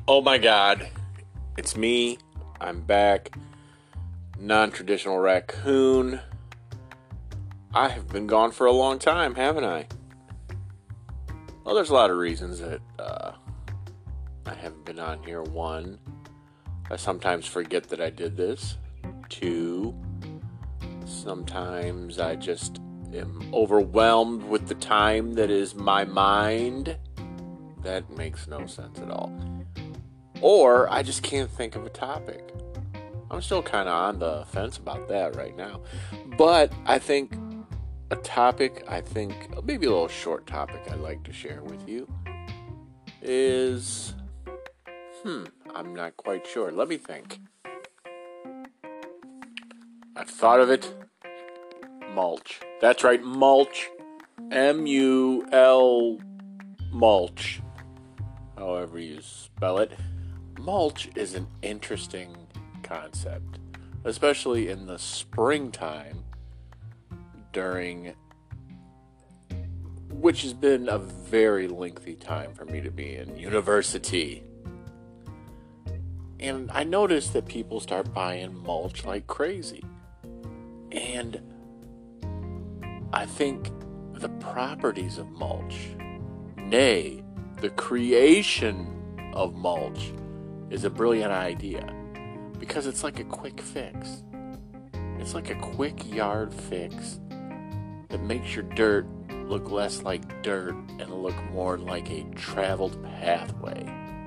Oh my God, it's me. I'm back. Non-traditional raccoon. I have been gone for a long time, haven't I? Well, there's a lot of reasons that I haven't been on here. One, I sometimes forget that I did this. Two, sometimes I just am overwhelmed with the time that is my mind. That makes no sense at all. Or I just can't think of a topic. I'm still kind of on the fence about that right now. But I think maybe a little short topic I'd like to share with you is, I'm not quite sure. Let me think. I've thought of it. Mulch. That's right, mulch. M-U-L, mulch. However you spell it. Mulch is an interesting concept, especially in the springtime, which has been a very lengthy time for me to be in university. And I noticed that people start buying mulch like crazy. And I think the properties of mulch, nay, the creation of mulch, is a brilliant idea. Because it's like a quick fix. It's like a quick yard fix that makes your dirt look less like dirt and look more like a traveled pathway.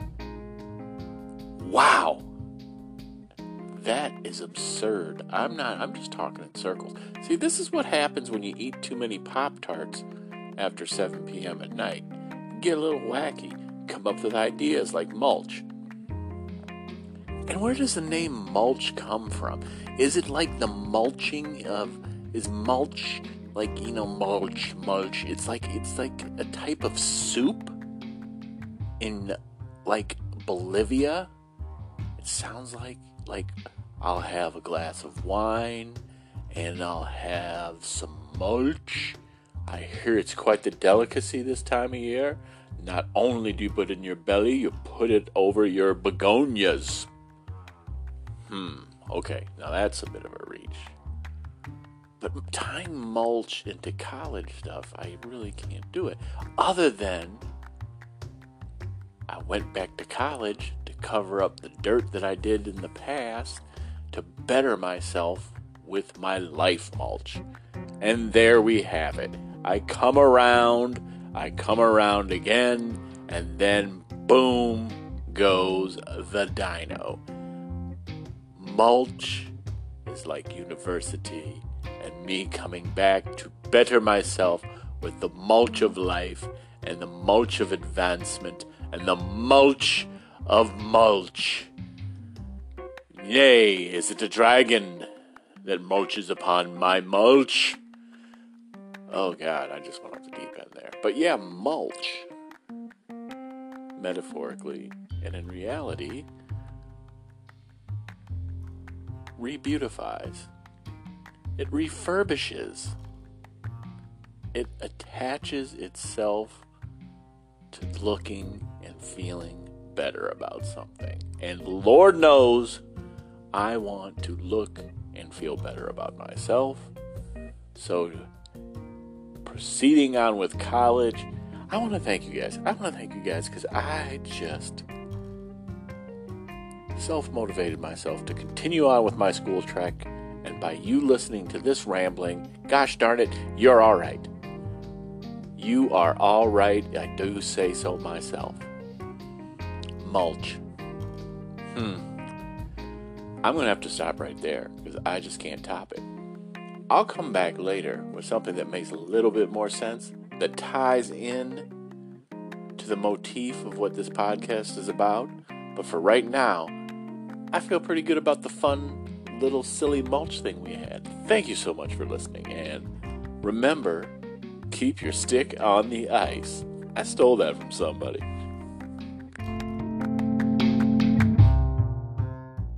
Wow! That is absurd. I'm just talking in circles. See, this is what happens when you eat too many Pop-Tarts after 7 p.m. at night. You get a little wacky. Come up with ideas like mulch. And where does the name mulch come from? Is it like the mulching is mulch like, mulch? It's like a type of soup in like Bolivia. It sounds like I'll have a glass of wine and I'll have some mulch. I hear it's quite the delicacy this time of year. Not only do you put it in your belly, you put it over your begonias. Okay, now that's a bit of a reach. But tying mulch into college stuff, I really can't do it. Other than I went back to college to cover up the dirt that I did in the past to better myself with my life mulch. And there we have it. I come around again, and then boom goes the dino. Mulch is like university, and me coming back to better myself with the mulch of life, and the mulch of advancement, and the mulch of mulch. Yea, is it a dragon that mulches upon my mulch? Oh God, I just went off the deep end there. But yeah, mulch, metaphorically and in reality, rebeautifies. It refurbishes. It attaches itself to looking and feeling better about something. And Lord knows I want to look and feel better about myself. So proceeding on with college, I want to thank you guys because I just self-motivated myself to continue on with my school trek, and by you listening to this rambling, gosh darn it, you're all right. You are all right. I do say so myself. Mulch. I'm going to have to stop right there because I just can't top it. I'll come back later with something that makes a little bit more sense, that ties in to the motif of what this podcast is about. But for right now, I feel pretty good about the fun little silly mulch thing we had. Thank you so much for listening. And remember, keep your stick on the ice. I stole that from somebody.